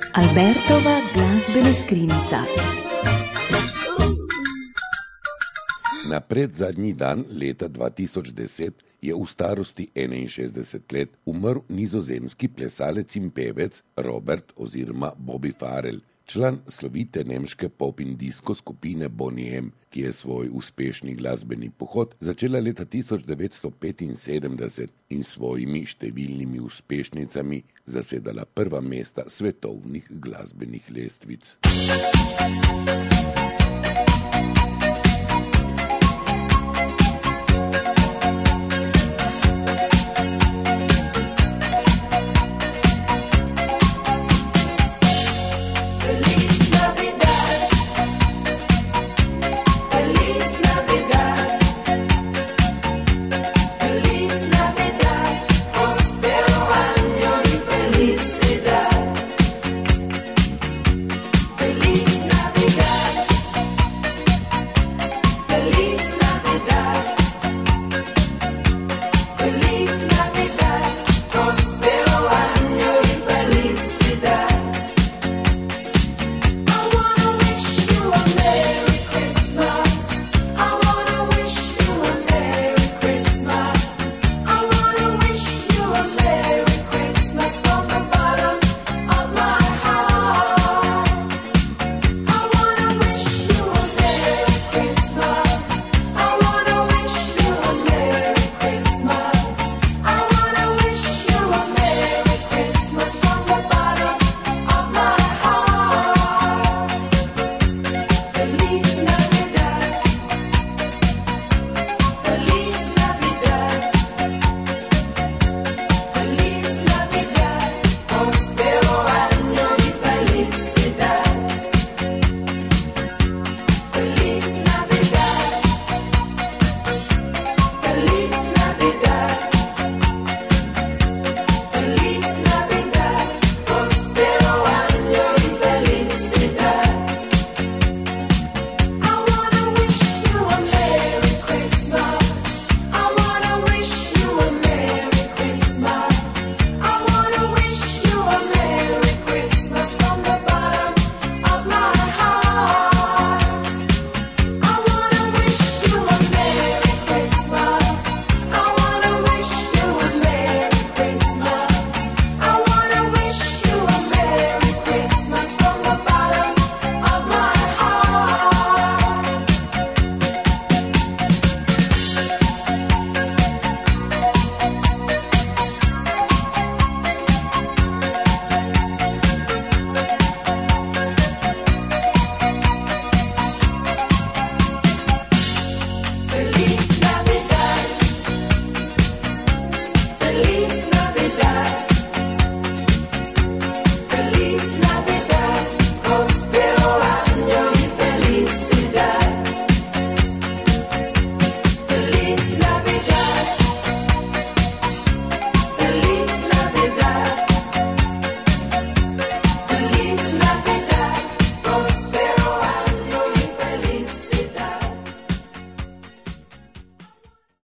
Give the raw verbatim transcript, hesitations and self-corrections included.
Albertova glasbena skrinjica. Na predzadnji dan leta dva tisoč deset je v starosti enainšestdeset let umrl nizozemski plesalec in pevec Robert oziroma Bobby Farrell, član slovite nemške pop in disko skupine Boney M, ki je svoj uspešni glasbeni pohod začela leta tisoč devetsto petinsedemdeset in svojimi številnimi uspešnicami zasedala prva mesta svetovnih glasbenih lestvic.